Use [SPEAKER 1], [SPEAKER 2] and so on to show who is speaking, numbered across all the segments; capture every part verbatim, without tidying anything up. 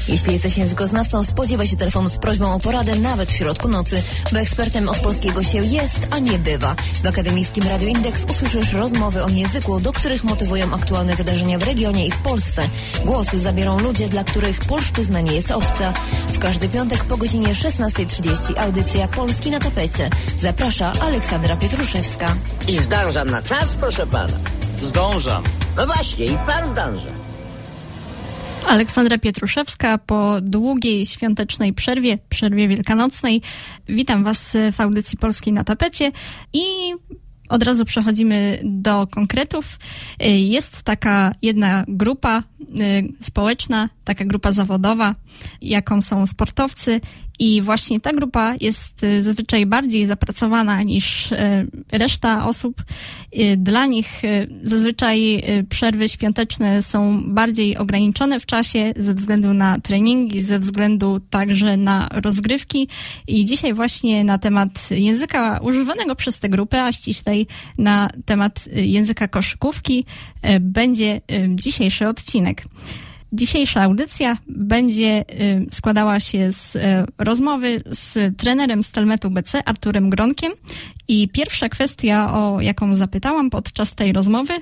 [SPEAKER 1] Jeśli jesteś językoznawcą, spodziewaj się telefonu z prośbą o poradę nawet w środku nocy, bo ekspertem od polskiego się jest, a nie bywa. W Akademickim Radiu Indeks usłyszysz rozmowy o języku, do których motywują aktualne wydarzenia w regionie i w Polsce. Głosy zabiorą ludzie, dla których polszczyzna nie jest obca. W każdy piątek po godzinie szesnasta trzydzieści audycja Polski na tapecie. Zaprasza Aleksandra Pietruszewska.
[SPEAKER 2] I zdążam na czas, proszę pana.
[SPEAKER 3] Zdążam.
[SPEAKER 2] No właśnie, i pan zdąża.
[SPEAKER 4] Aleksandra Pietruszewska po długiej świątecznej przerwie, przerwie wielkanocnej. Witam Was w audycji Polskiej na tapecie i od razu przechodzimy do konkretów. Jest taka jedna grupa społeczna, taka grupa zawodowa, jaką są sportowcy i właśnie ta grupa jest zazwyczaj bardziej zapracowana niż reszta osób. Dla nich zazwyczaj przerwy świąteczne są bardziej ograniczone w czasie ze względu na treningi, ze względu także na rozgrywki i dzisiaj właśnie na temat języka używanego przez tę grupę, a ściślej na temat języka koszykówki będzie dzisiejszy odcinek. Dzisiejsza audycja będzie składała się z rozmowy z trenerem Stelmetu B C, Arturem Gronkiem i pierwsza kwestia, o jaką zapytałam podczas tej rozmowy,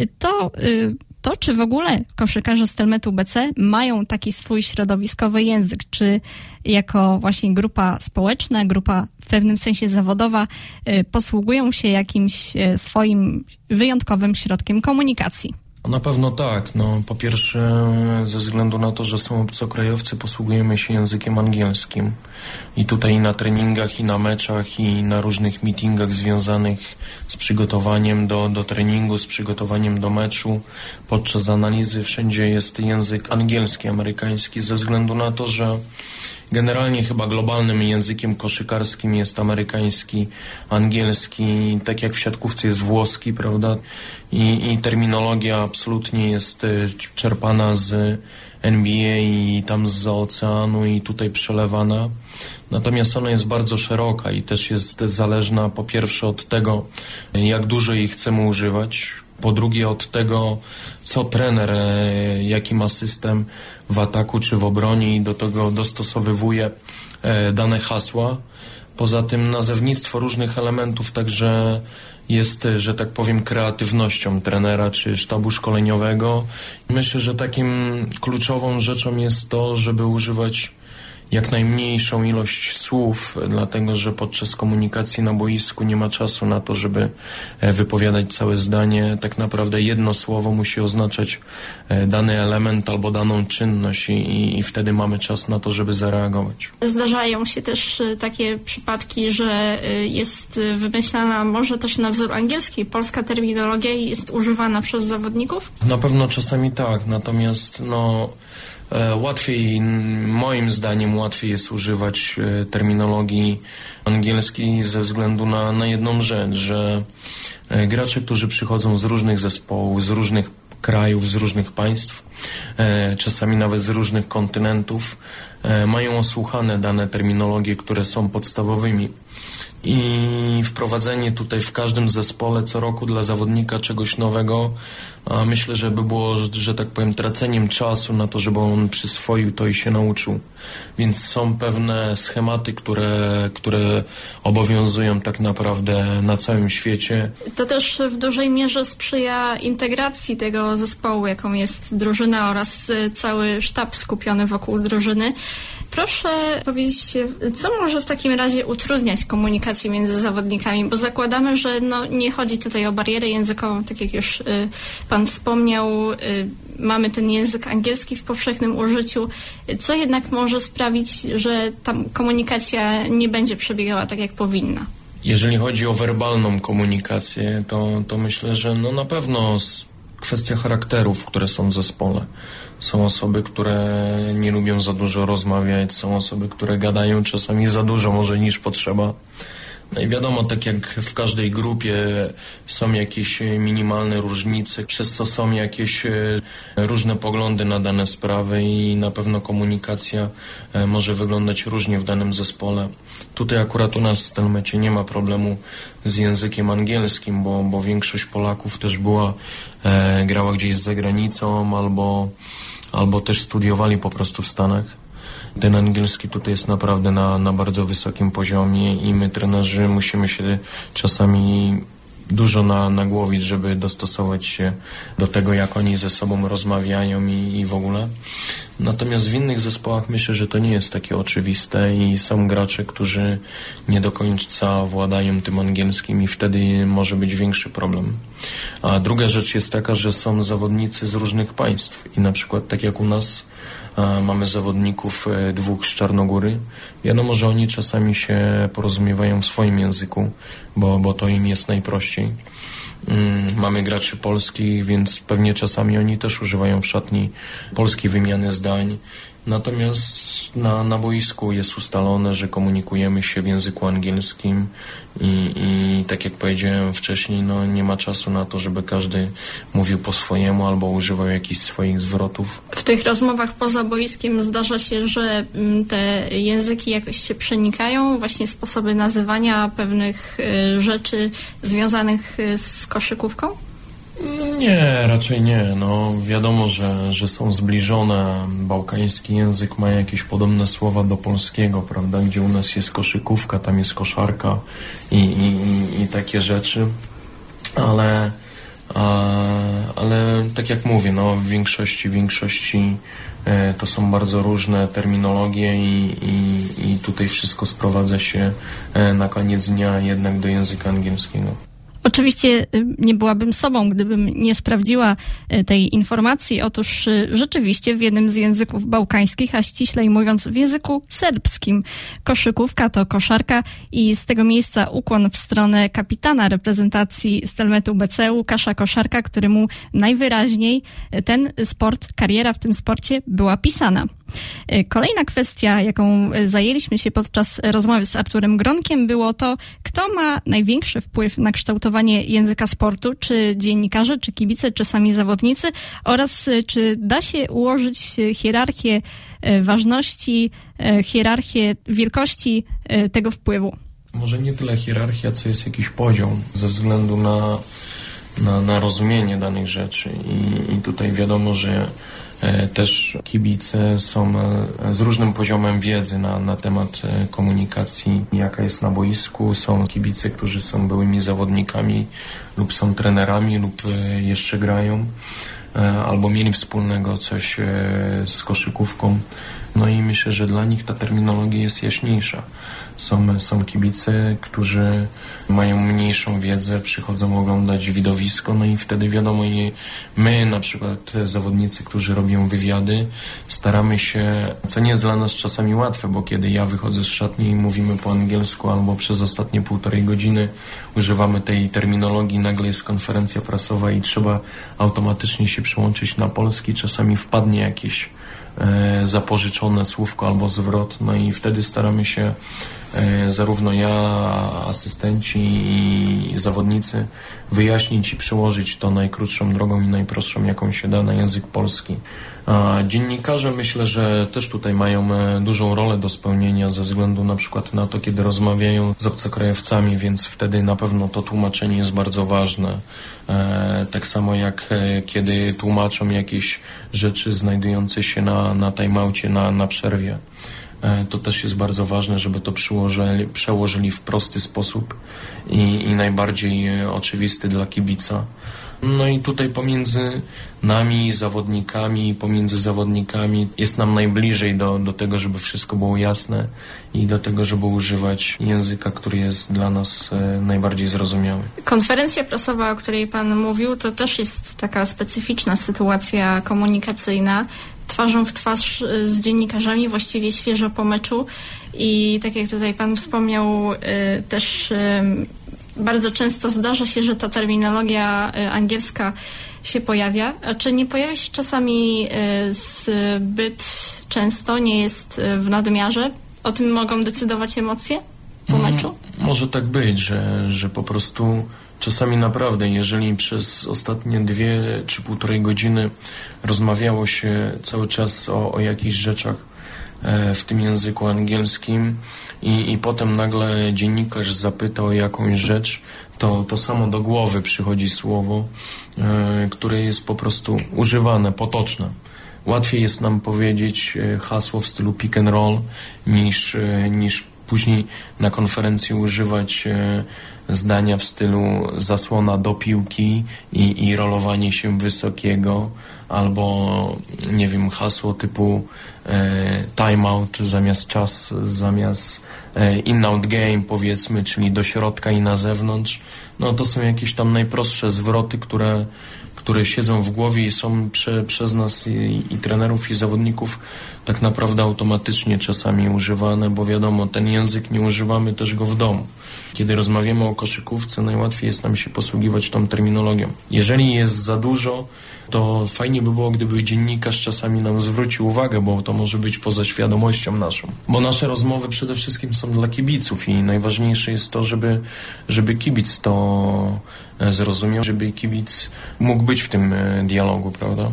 [SPEAKER 4] to to, czy w ogóle koszykarze Stelmetu B C mają taki swój środowiskowy język, czy jako właśnie grupa społeczna, grupa w pewnym sensie zawodowa posługują się jakimś swoim wyjątkowym środkiem komunikacji.
[SPEAKER 5] Na pewno tak. No, po pierwsze, ze względu na to, że są obcokrajowcy, posługujemy się językiem angielskim. I tutaj i na treningach, i na meczach, i na różnych meetingach związanych z przygotowaniem do, do treningu, z przygotowaniem do meczu, podczas analizy wszędzie jest język angielski, amerykański, ze względu na to, że generalnie chyba globalnym językiem koszykarskim jest amerykański, angielski, tak jak w siatkówce jest włoski, prawda? I, i terminologia absolutnie jest czerpana z N B A i tam zza oceanu i tutaj przelewana. Natomiast ona jest bardzo szeroka i też jest zależna po pierwsze od tego, jak dużo jej chcemy używać. Po drugie od tego, co trener, jaki ma system w ataku czy w obronie i do tego dostosowywuje dane hasła. Poza tym nazewnictwo różnych elementów także jest, że tak powiem, kreatywnością trenera czy sztabu szkoleniowego. Myślę, że takim kluczową rzeczą jest to, żeby używać jak najmniejszą ilość słów, dlatego że podczas komunikacji na boisku nie ma czasu na to, żeby wypowiadać całe zdanie. Tak naprawdę jedno słowo musi oznaczać dany element albo daną czynność i, i wtedy mamy czas na to, żeby zareagować.
[SPEAKER 4] Zdarzają się też takie przypadki, że jest wymyślana może też na wzór angielski polska terminologia i jest używana przez zawodników?
[SPEAKER 5] Na pewno czasami tak, natomiast no... Łatwiej, moim zdaniem, łatwiej jest używać terminologii angielskiej ze względu na, na jedną rzecz, że gracze, którzy przychodzą z różnych zespołów, z różnych krajów, z różnych państw, czasami nawet z różnych kontynentów, mają osłuchane dane terminologie, które są podstawowymi. I wprowadzenie tutaj w każdym zespole co roku dla zawodnika czegoś nowego, a myślę, że by było, że tak powiem, traceniem czasu na to, żeby on przyswoił to i się nauczył. Więc są pewne schematy, które, które obowiązują tak naprawdę na całym świecie.
[SPEAKER 4] To też w dużej mierze sprzyja integracji tego zespołu, jaką jest drużyna oraz cały sztab skupiony wokół drużyny. Proszę powiedzieć, co może w takim razie utrudniać komunikację między zawodnikami, bo zakładamy, że no, nie chodzi tutaj o barierę językową, tak jak już y, Pan wspomniał, y, mamy ten język angielski w powszechnym użyciu. Co jednak może sprawić, że ta komunikacja nie będzie przebiegała tak, jak powinna?
[SPEAKER 5] Jeżeli chodzi o werbalną komunikację, to, to myślę, że no na pewno kwestia charakterów, które są w zespole. Są osoby, które nie lubią za dużo rozmawiać, są osoby, które gadają czasami za dużo może niż potrzeba. No i wiadomo, tak jak w każdej grupie są jakieś minimalne różnice, przez co są jakieś różne poglądy na dane sprawy i na pewno komunikacja może wyglądać różnie w danym zespole. Tutaj akurat u nas w Stelmecie nie ma problemu z językiem angielskim, bo, bo większość Polaków też była, e, grała gdzieś za granicą albo albo też studiowali po prostu w Stanach. Ten angielski tutaj jest naprawdę na, na bardzo wysokim poziomie i my, trenerzy, musimy się czasami dużo na, nagłowić, żeby dostosować się do tego, jak oni ze sobą rozmawiają i, i w ogóle. Natomiast w innych zespołach myślę, że to nie jest takie oczywiste i są gracze, którzy nie do końca władają tym angielskim i wtedy może być większy problem. A druga rzecz jest taka, że są zawodnicy z różnych państw i na przykład tak jak u nas a, mamy zawodników e, dwóch z Czarnogóry. Wiadomo, że oni czasami się porozumiewają w swoim języku, bo, bo to im jest najprościej. Mm, mamy graczy polskich, więc pewnie czasami oni też używają w szatni polskiej wymiany zdań. Natomiast na, na boisku jest ustalone, że komunikujemy się w języku angielskim i, i tak jak powiedziałem wcześniej, no nie ma czasu na to, żeby każdy mówił po swojemu albo używał jakichś swoich zwrotów.
[SPEAKER 4] W tych rozmowach poza boiskiem zdarza się, że te języki jakoś się przenikają, właśnie sposoby nazywania pewnych rzeczy związanych z koszykówką?
[SPEAKER 5] Nie, raczej nie. No, wiadomo, że, że są zbliżone. Bałkański język ma jakieś podobne słowa do polskiego, prawda? Gdzie u nas jest koszykówka, tam jest koszarka i, i, i, i takie rzeczy. Ale, a, ale tak jak mówię, no, w większości, w większości e, to są bardzo różne terminologie i, i, i tutaj wszystko sprowadza się e, na koniec dnia jednak do języka angielskiego.
[SPEAKER 4] Oczywiście nie byłabym sobą, gdybym nie sprawdziła tej informacji. Otóż rzeczywiście w jednym z języków bałkańskich, a ściślej mówiąc w języku serbskim, koszykówka to koszarka i z tego miejsca ukłon w stronę kapitana reprezentacji Stelmetu B C Łukasza Koszarka, któremu najwyraźniej ten sport, kariera w tym sporcie była pisana. Kolejna kwestia, jaką zajęliśmy się podczas rozmowy z Arturem Gronkiem, było to, kto ma największy wpływ na kształtowanie języka sportu, czy dziennikarze, czy kibice, czy sami zawodnicy, oraz czy da się ułożyć hierarchię ważności, hierarchię wielkości tego wpływu.
[SPEAKER 5] Może nie tyle hierarchia, co jest jakiś poziom ze względu na, na, na rozumienie danych rzeczy i, i tutaj wiadomo, że też kibice są z różnym poziomem wiedzy na, na temat komunikacji, jaka jest na boisku. Są kibice, którzy są byłymi zawodnikami lub są trenerami lub jeszcze grają albo mieli wspólnego coś z koszykówką. No i myślę, że dla nich ta terminologia jest jaśniejsza. Są, są kibice, którzy mają mniejszą wiedzę, przychodzą oglądać widowisko, no i wtedy wiadomo, i my na przykład zawodnicy, którzy robią wywiady, staramy się, co nie jest dla nas czasami łatwe, bo kiedy ja wychodzę z szatni i mówimy po angielsku albo przez ostatnie półtorej godziny używamy tej terminologii, nagle jest konferencja prasowa i trzeba automatycznie się przełączyć na polski, czasami wpadnie jakieś e, zapożyczone słówko albo zwrot, no i wtedy staramy się zarówno ja, asystenci i zawodnicy wyjaśnić i przełożyć to najkrótszą drogą i najprostszą, jaką się da, na język polski. A dziennikarze myślę, że też tutaj mają dużą rolę do spełnienia ze względu na przykład na to, kiedy rozmawiają z obcokrajowcami, więc wtedy na pewno to tłumaczenie jest bardzo ważne. E, tak samo jak e, kiedy tłumaczą jakieś rzeczy znajdujące się na, na timeoutie, na, na przerwie. To też jest bardzo ważne, żeby to przełożyli, przełożyli w prosty sposób i, i najbardziej oczywisty dla kibica. No i tutaj pomiędzy nami, zawodnikami, pomiędzy zawodnikami jest nam najbliżej do, do tego, żeby wszystko było jasne i do tego, żeby używać języka, który jest dla nas e, najbardziej zrozumiały.
[SPEAKER 4] Konferencja prasowa, o której Pan mówił, to też jest taka specyficzna sytuacja komunikacyjna. Twarzą w twarz z dziennikarzami, właściwie świeżo po meczu i tak jak tutaj Pan wspomniał, też bardzo często zdarza się, że ta terminologia angielska się pojawia. A czy nie pojawia się czasami zbyt często, nie jest w nadmiarze? O tym mogą decydować emocje po meczu?
[SPEAKER 5] Może tak być, że, że po prostu czasami naprawdę, jeżeli przez ostatnie dwie czy półtorej godziny rozmawiało się cały czas o, o jakichś rzeczach e, w tym języku angielskim i, i potem nagle dziennikarz zapyta o jakąś rzecz, to, to samo do głowy przychodzi słowo, e, które jest po prostu używane, potoczne. łatwiej jest nam powiedzieć hasło w stylu pick and roll niż, niż później na konferencji używać zdania w stylu zasłona do piłki i, i rolowanie się wysokiego, albo nie wiem, hasło typu e, timeout zamiast czas, zamiast e, in-out game powiedzmy, czyli do środka i na zewnątrz. No to są jakieś tam najprostsze zwroty, które, które siedzą w głowie i są prze, przez nas i, i trenerów i zawodników tak naprawdę automatycznie czasami używane, bo wiadomo, ten język nie używamy też go w domu. Kiedy rozmawiamy o koszykówce, najłatwiej jest nam się posługiwać tą terminologią. Jeżeli jest za dużo, to fajnie by było, gdyby dziennikarz czasami nam zwrócił uwagę, bo to może być poza świadomością naszą. Bo nasze rozmowy przede wszystkim są dla kibiców i najważniejsze jest to, żeby, żeby kibic to zrozumiał, żeby kibic mógł być w tym dialogu, prawda?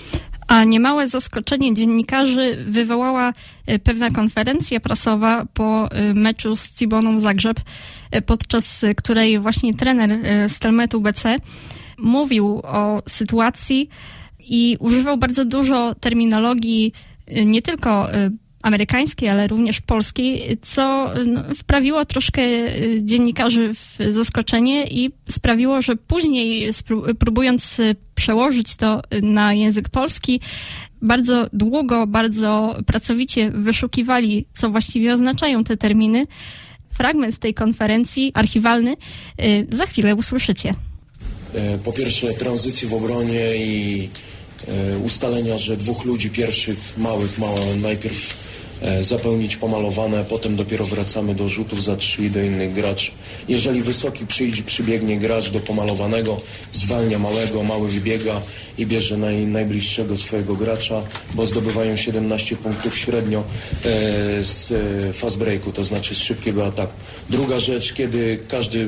[SPEAKER 4] A niemałe zaskoczenie dziennikarzy wywołała pewna konferencja prasowa po meczu z Ciboną Zagrzeb, podczas której właśnie trener Stelmetu B C mówił o sytuacji i używał bardzo dużo terminologii nie tylko amerykańskiej, ale również polskiej, co no, wprawiło troszkę dziennikarzy w zaskoczenie i sprawiło, że później próbując przełożyć to na język polski, bardzo długo, bardzo pracowicie wyszukiwali, co właściwie oznaczają te terminy. Fragment tej konferencji archiwalny za chwilę usłyszycie.
[SPEAKER 5] Po pierwsze tranzycji w obronie i ustalenia, że dwóch ludzi pierwszych małych ma najpierw zapełnić pomalowane, potem dopiero wracamy do rzutów za trzy i do innych graczy. Jeżeli wysoki przyjdzie, przybiegnie gracz do pomalowanego, zwalnia małego, mały wybiega i bierze naj, najbliższego swojego gracza, bo zdobywają siedemnaście punktów średnio e, z fast breaku, to znaczy z szybkiego ataku. Druga rzecz, kiedy każdy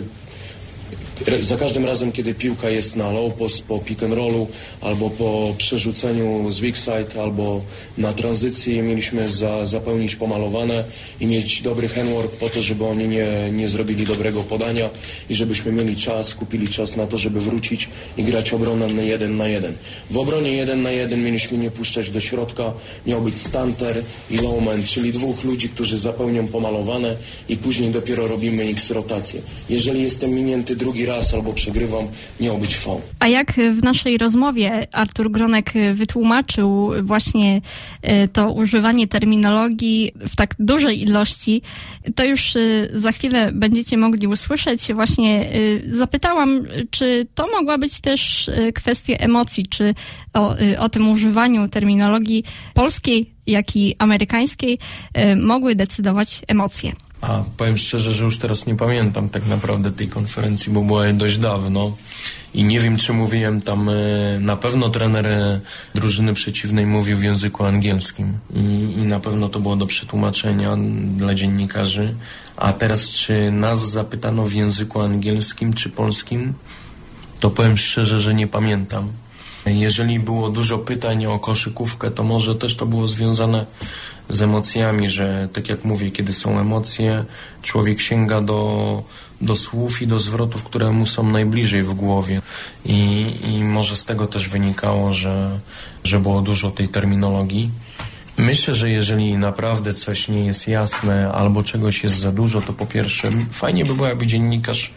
[SPEAKER 5] za każdym razem, kiedy piłka jest na low post, po pick and rollu, albo po przerzuceniu z weak side, albo na tranzycji, mieliśmy za, zapełnić pomalowane i mieć dobry handwork po to, żeby oni nie, nie zrobili dobrego podania i żebyśmy mieli czas, kupili czas na to, żeby wrócić i grać obronę na jeden na jeden. W obronie jeden na jeden mieliśmy nie puszczać do środka, miał być stanter i lowman, czyli dwóch ludzi, którzy zapełnią pomalowane i później dopiero robimy X rotację. Jeżeli jestem minięty drugi raz albo przegrywam, miał być faul.
[SPEAKER 4] A jak w naszej rozmowie Artur Gronek wytłumaczył właśnie to używanie terminologii w tak dużej ilości, to już za chwilę będziecie mogli usłyszeć. Właśnie zapytałam, czy to mogła być też kwestia emocji, czy o, o tym używaniu terminologii polskiej, jak i amerykańskiej mogły decydować emocje.
[SPEAKER 5] A powiem szczerze, że już teraz nie pamiętam tak naprawdę tej konferencji, bo była dość dawno i nie wiem, czy mówiłem tam, na pewno trener drużyny przeciwnej mówił w języku angielskim i, i na pewno to było do przetłumaczenia dla dziennikarzy, a teraz czy nas zapytano w języku angielskim czy polskim, to powiem szczerze, że nie pamiętam. Jeżeli było dużo pytań o koszykówkę, to może też to było związane z emocjami, że tak jak mówię, kiedy są emocje, człowiek sięga do, do słów i do zwrotów, które mu są najbliżej w głowie. I, i może z tego też wynikało, że, że było dużo tej terminologii. Myślę, że jeżeli naprawdę coś nie jest jasne albo czegoś jest za dużo, to po pierwsze fajnie by było, jakby dziennikarz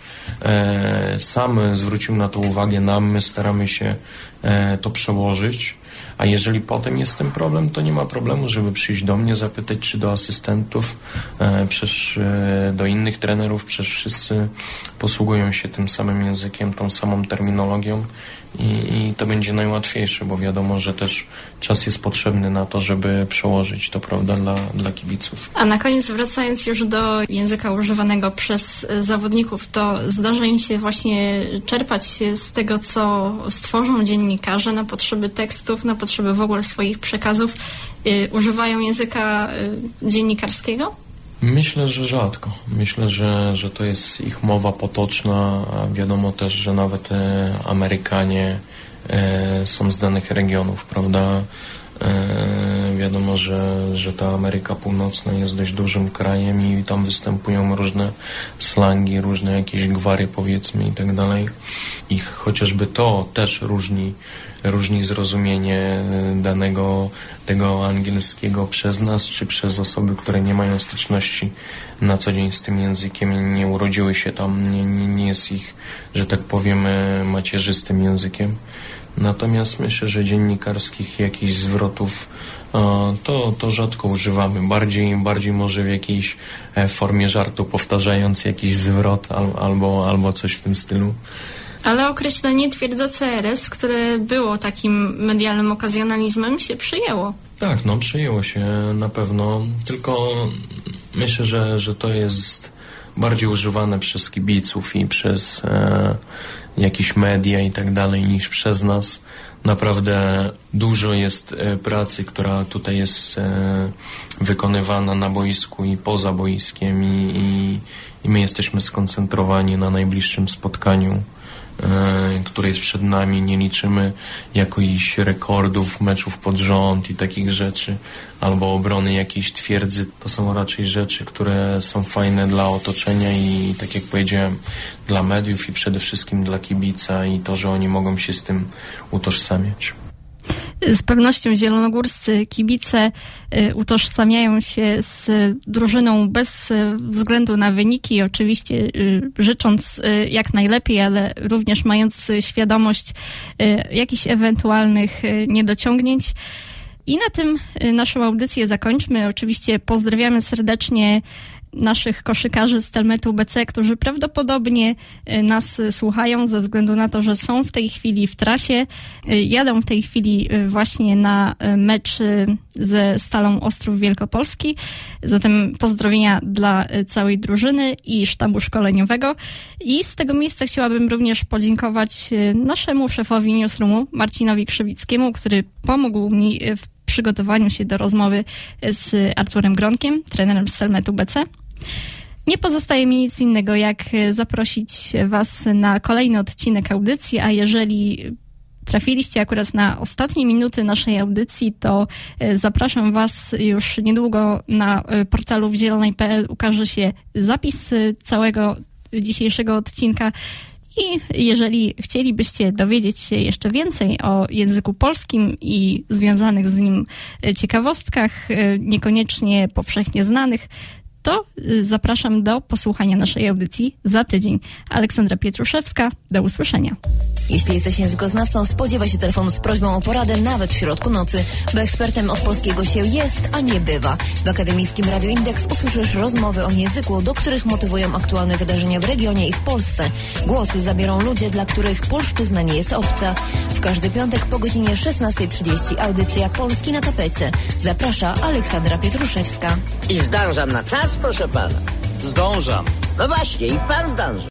[SPEAKER 5] e, sam zwrócił na to uwagę nam, my staramy się e, to przełożyć, a jeżeli potem jest ten problem, to nie ma problemu, żeby przyjść do mnie, zapytać, czy do asystentów, e, przecież e, do innych trenerów, przecież wszyscy posługują się tym samym językiem, tą samą terminologią. I, I to będzie najłatwiejsze, bo wiadomo, że też czas jest potrzebny na to, żeby przełożyć to, prawda, dla, dla kibiców.
[SPEAKER 4] A na koniec, wracając już do języka używanego przez zawodników, to zdarza im się właśnie czerpać z tego, co stworzą dziennikarze na potrzeby tekstów, na potrzeby w ogóle swoich przekazów. Yy, używają języka yy, dziennikarskiego?
[SPEAKER 5] Myślę, że rzadko. Myślę, że, że to jest ich mowa potoczna, a wiadomo też, że nawet e, Amerykanie e, są z danych regionów, prawda? E, wiadomo, że, że ta Ameryka Północna jest dość dużym krajem i tam występują różne slangi, różne jakieś gwary, powiedzmy, i tak dalej. I chociażby to też różni, różni zrozumienie danego tego angielskiego przez nas, czy przez osoby, które nie mają styczności na co dzień z tym językiem, nie urodziły się tam, nie, nie, nie jest ich, że tak powiem, macierzystym językiem. Natomiast myślę, że dziennikarskich jakichś zwrotów to, to rzadko używamy. Bardziej, bardziej może w jakiejś formie żartu, powtarzając jakiś zwrot albo, albo coś w tym stylu.
[SPEAKER 4] Ale określenie twierdza C R S, które było takim medialnym okazjonalizmem, się przyjęło.
[SPEAKER 5] Tak, no przyjęło się na pewno, tylko myślę, że, że to jest bardziej używane przez kibiców i przez e, jakieś media i tak dalej niż przez nas. Naprawdę dużo jest e, pracy, która tutaj jest e, wykonywana na boisku i poza boiskiem i, i, i my jesteśmy skoncentrowani na najbliższym spotkaniu, które jest przed nami. Nie liczymy jakichś rekordów, meczów pod rząd i takich rzeczy, albo obrony jakiejś twierdzy. To są raczej rzeczy, które są fajne dla otoczenia i, tak jak powiedziałem, dla mediów i przede wszystkim dla kibica i to, że oni mogą się z tym utożsamiać.
[SPEAKER 4] Z pewnością zielonogórscy kibice y, utożsamiają się z drużyną bez y, względu na wyniki, oczywiście y, życząc y, jak najlepiej, ale również mając y, świadomość y, jakichś ewentualnych y, niedociągnięć. I na tym y, naszą audycję zakończmy. Oczywiście pozdrawiamy serdecznie naszych koszykarzy z Telmetu B C, którzy prawdopodobnie nas słuchają ze względu na to, że są w tej chwili w trasie. Jadą w tej chwili właśnie na mecz ze Stalą Ostrów Wielkopolski. Zatem pozdrowienia dla całej drużyny i sztabu szkoleniowego. I z tego miejsca chciałabym również podziękować naszemu szefowi newsroomu, Marcinowi Krzywickiemu, który pomógł mi w przygotowaniu się do rozmowy z Arturem Gronkiem, trenerem z Telmetu B C. Nie pozostaje mi nic innego, jak zaprosić Was na kolejny odcinek audycji, a jeżeli trafiliście akurat na ostatnie minuty naszej audycji, to zapraszam Was już niedługo na portalu w zielonej kropka p l ukaże się zapis całego dzisiejszego odcinka. I jeżeli chcielibyście dowiedzieć się jeszcze więcej o języku polskim i związanych z nim ciekawostkach, niekoniecznie powszechnie znanych, to zapraszam do posłuchania naszej audycji za tydzień. Aleksandra Pietruszewska, do usłyszenia.
[SPEAKER 1] Jeśli jesteś językoznawcą, spodziewaj się telefonu z prośbą o poradę nawet w środku nocy, bo ekspertem od polskiego się jest, a nie bywa. W Akademickim Radiu Indeks usłyszysz rozmowy o języku, do których motywują aktualne wydarzenia w regionie i w Polsce. Głosy zabiorą ludzie, dla których polszczyzna nie jest obca. W każdy piątek po godzinie szesnasta trzydzieści audycja Polski na tapecie. Zaprasza Aleksandra Pietruszewska.
[SPEAKER 2] I zdążam na czas, proszę pana.
[SPEAKER 3] Zdążam.
[SPEAKER 2] No właśnie, i pan zdąży.